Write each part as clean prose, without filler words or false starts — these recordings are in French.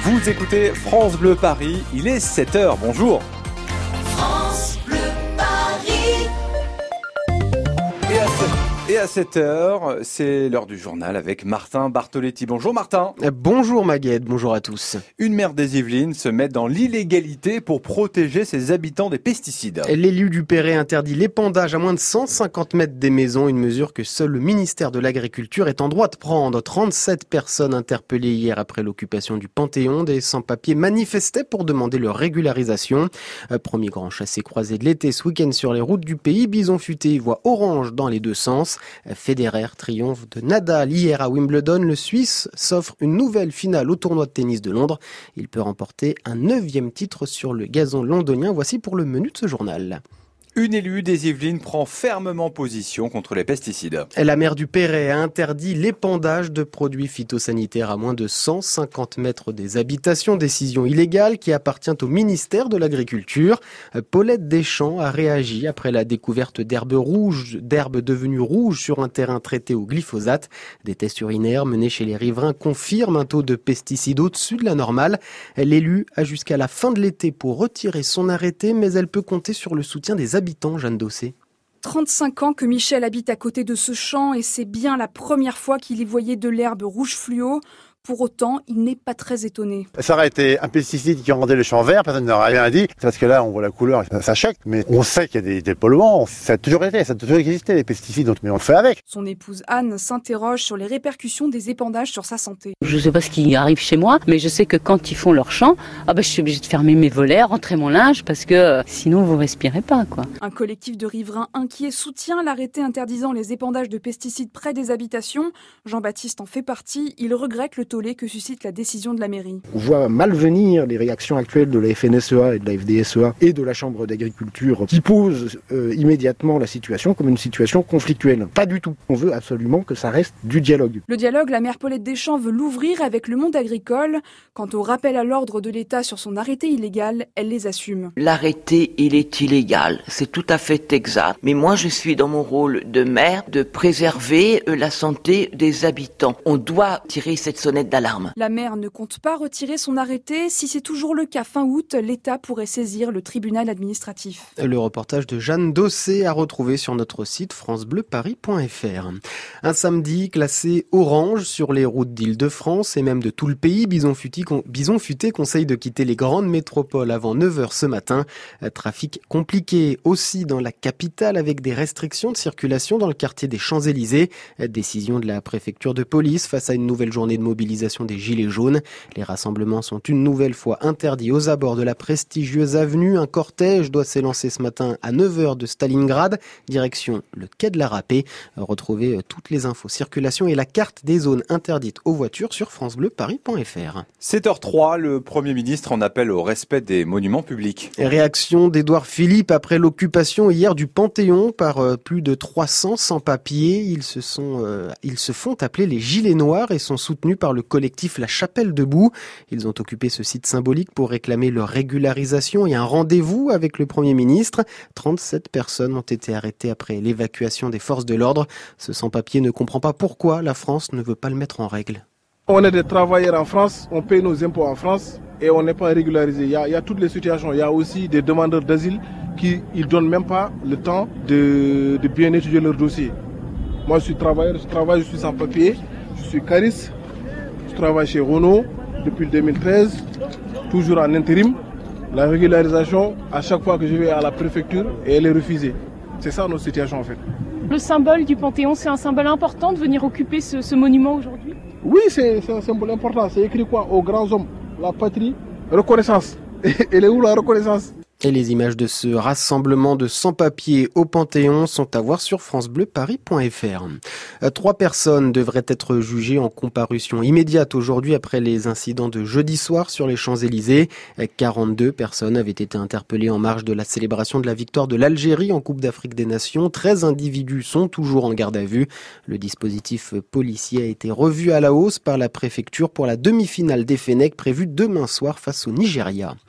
Vous écoutez France Bleu Paris, il est 7h, bonjour. France Bleu Paris. Et à 7h, c'est l'heure du journal avec Martin Bartoletti. Bonjour Martin. Bonjour Maguette, bonjour à tous. Une maire des Yvelines se met dans l'illégalité pour protéger ses habitants des pesticides. L'élu du Perret interdit l'épandage à moins de 150 mètres des maisons, une mesure que seul le ministère de l'Agriculture est en droit de prendre. 37 personnes interpellées hier après l'occupation du Panthéon. Des sans-papiers manifestaient pour demander leur régularisation. Premier grand chassé-croisé de l'été ce week-end sur les routes du pays. Bison futé voit orange dans les deux sens. Federer triomphe de Nadal hier à Wimbledon. Le Suisse s'offre une nouvelle finale au tournoi de tennis de Londres. Il peut remporter un 9e titre sur le gazon londonien. Voici pour le menu de ce journal. Une élue des Yvelines prend fermement position contre les pesticides. La maire du Perret a interdit l'épandage de produits phytosanitaires à moins de 150 mètres des habitations. Décision illégale qui appartient au ministère de l'Agriculture. Paulette Deschamps a réagi après la découverte d'herbes devenues rouges sur un terrain traité au glyphosate. Des tests urinaires menés chez les riverains confirment un taux de pesticides au-dessus de la normale. L'élu a jusqu'à la fin de l'été pour retirer son arrêté, mais elle peut compter sur le soutien des habitants, Jeanne Dossé. 35 ans que Michel habite à côté de ce champ et c'est bien la première fois qu'il y voyait de l'herbe rouge fluo. Pour autant, il n'est pas très étonné. Ça aurait été un pesticide qui rendait le champ vert, personne n'aurait rien dit. C'est parce que là, on voit la couleur, ça choque. Mais on sait qu'il y a des polluants. Ça a toujours existé, les pesticides, mais on le fait avec. Son épouse Anne s'interroge sur les répercussions des épandages sur sa santé. Je ne sais pas ce qui arrive chez moi, mais je sais que quand ils font leur champ, je suis obligée de fermer mes volets, rentrer mon linge, parce que sinon vous respirez pas, quoi. Un collectif de riverains inquiets soutient l'arrêté interdisant les épandages de pesticides près des habitations. Jean-Baptiste en fait partie. Il regrette le tollé que suscite la décision de la mairie. On voit mal venir les réactions actuelles de la FNSEA et de la FDSEA et de la Chambre d'agriculture qui posent immédiatement la situation comme une situation conflictuelle. Pas du tout. On veut absolument que ça reste du dialogue. Le dialogue, la maire Paulette Deschamps veut l'ouvrir avec le monde agricole. Quant au rappel à l'ordre de l'État sur son arrêté illégal, elle les assume. L'arrêté, il est illégal. C'est tout à fait exact. Mais moi, je suis dans mon rôle de maire de préserver la santé des habitants. On doit tirer cette sonnette d'alarme. La maire ne compte pas retirer son arrêté. Si c'est toujours le cas fin août, l'État pourrait saisir le tribunal administratif. Le reportage de Jeanne Dossé à retrouver sur notre site francebleuparis.fr. Un samedi classé orange sur les routes d'Île-de-France et même de tout le pays. Bison futé conseille de quitter les grandes métropoles avant 9h ce matin. Trafic compliqué aussi dans la capitale avec des restrictions de circulation dans le quartier des Champs-Élysées. Décision de la préfecture de police face à une nouvelle journée de mobilisation des Gilets jaunes. Les rassemblements sont une nouvelle fois interdits aux abords de la prestigieuse avenue. Un cortège doit s'élancer ce matin à 9h de Stalingrad, direction le quai de la Râpée. Retrouvez toutes les infos circulation et la carte des zones interdites aux voitures sur francebleuparis.fr. 7h03, le Premier ministre en appelle au respect des monuments publics. Réaction d'Édouard Philippe après l'occupation hier du Panthéon par plus de 300 sans-papiers. Ils se font appeler les Gilets noirs et sont soutenus par le collectif La Chapelle Debout. Ils ont occupé ce site symbolique pour réclamer leur régularisation et un rendez-vous avec le Premier ministre. 37 personnes ont été arrêtées après l'évacuation des forces de l'ordre. Ce sans-papier ne comprend pas pourquoi la France ne veut pas le mettre en règle. On est des travailleurs en France, on paye nos impôts en France et on n'est pas régularisé. Il y a toutes les situations. Il y a aussi des demandeurs d'asile qui ne donnent même pas le temps de bien étudier leur dossier. Moi, je suis travailleur, je suis sans papier, je suis cariste. Je travaille chez Renault depuis 2013, toujours en intérim. La régularisation, à chaque fois que je vais à la préfecture, elle est refusée. C'est ça notre situation en fait. Le symbole du Panthéon, c'est un symbole important de venir occuper ce monument aujourd'hui ? Oui, c'est un symbole important. C'est écrit quoi ? Aux grands hommes, la patrie, reconnaissance. Elle est où la reconnaissance ? Et les images de ce rassemblement de sans-papiers au Panthéon sont à voir sur francebleuparis.fr. 3 personnes devraient être jugées en comparution immédiate aujourd'hui après les incidents de jeudi soir sur les Champs-Élysées. 42 personnes avaient été interpellées en marge de la célébration de la victoire de l'Algérie en Coupe d'Afrique des Nations. 13 individus sont toujours en garde à vue. Le dispositif policier a été revu à la hausse par la préfecture pour la demi-finale des Fennecs prévue demain soir face au Nigeria.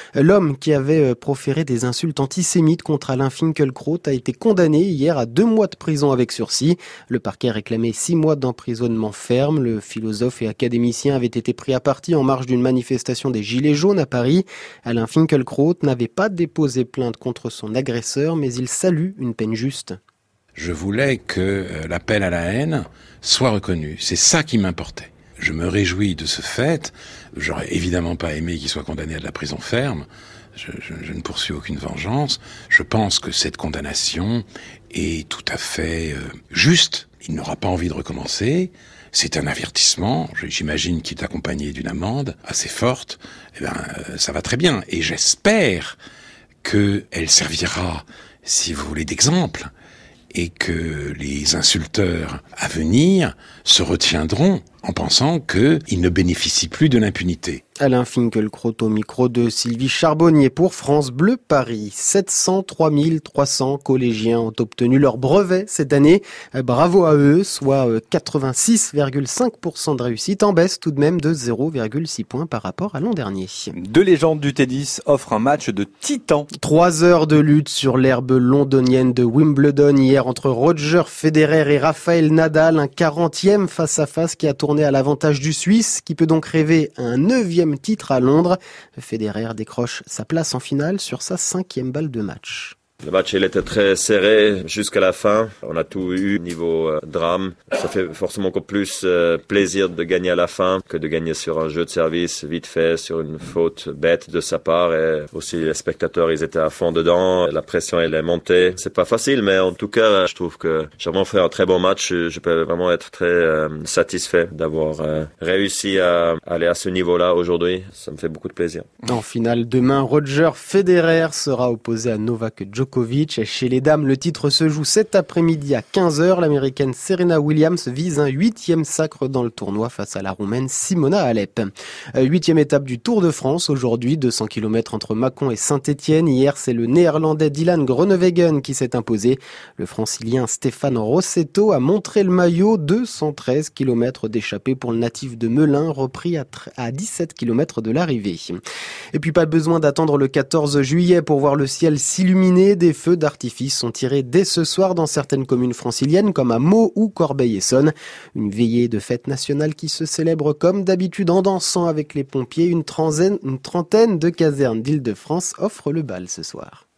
L'homme qui avait proféré des insultes antisémites contre Alain Finkielkraut a été condamné hier à 2 mois de prison avec sursis. Le parquet réclamait 6 mois d'emprisonnement ferme. Le philosophe et académicien avait été pris à partie en marge d'une manifestation des Gilets jaunes à Paris. Alain Finkielkraut n'avait pas déposé plainte contre son agresseur, mais il salue une peine juste. Je voulais que l'appel à la haine soit reconnu. C'est ça qui m'importait. Je me réjouis de ce fait. J'aurais évidemment pas aimé qu'il soit condamné à de la prison ferme. Je ne poursuis aucune vengeance. Je pense que cette condamnation est tout à fait juste. Il n'aura pas envie de recommencer. C'est un avertissement. J'imagine qu'il est accompagné d'une amende assez forte. Ça va très bien. Et j'espère qu'elle servira, si vous voulez, d'exemple. Et que les insulteurs à venir se retiendront en pensant qu'ils ne bénéficient plus de l'impunité. Alain Finkielkraut au micro de Sylvie Charbonnier pour France Bleu Paris. 703 300 collégiens ont obtenu leur brevet cette année. Bravo à eux, soit 86,5% de réussite, en baisse tout de même de 0,6 points par rapport à l'an dernier. 2 légendes du tennis offrent un match de titan. 3 heures de lutte sur l'herbe londonienne de Wimbledon hier entre Roger Federer et Rafael Nadal, un 40e face-à-face qui a tourné à l'avantage du Suisse, qui peut donc rêver à un 9e titre à Londres. Federer décroche sa place en finale sur sa 5e balle de match. Le match, il était très serré jusqu'à la fin. On a tout eu niveau drame. Ça fait forcément encore plus plaisir de gagner à la fin que de gagner sur un jeu de service vite fait, sur une faute bête de sa part. Et aussi, les spectateurs, ils étaient à fond dedans. La pression, elle est montée. C'est pas facile, mais en tout cas, je trouve que j'ai vraiment fait un très bon match. Je peux vraiment être très satisfait d'avoir réussi à aller à ce niveau-là aujourd'hui. Ça me fait beaucoup de plaisir. En finale, demain, Roger Federer sera opposé à Novak Djokovic. Chez les dames, le titre se joue cet après-midi à 15h. L'américaine Serena Williams vise un 8e sacre dans le tournoi face à la roumaine Simona Halep. 8e étape du Tour de France aujourd'hui, 200 km entre Mâcon et Saint-Étienne. Hier, c'est le néerlandais Dylan Groenewegen qui s'est imposé. Le francilien Stéphane Rossetto a montré le maillot, 213 km d'échappée pour le natif de Melun, repris à 17 km de l'arrivée. Et puis pas besoin d'attendre le 14 juillet pour voir le ciel s'illuminer. Des feux d'artifice sont tirés dès ce soir dans certaines communes franciliennes comme à Meaux ou Corbeil-Essonnes. Une veillée de fête nationale qui se célèbre comme d'habitude en dansant avec les pompiers. Une trentaine de casernes d'Île-de-France offrent le bal ce soir.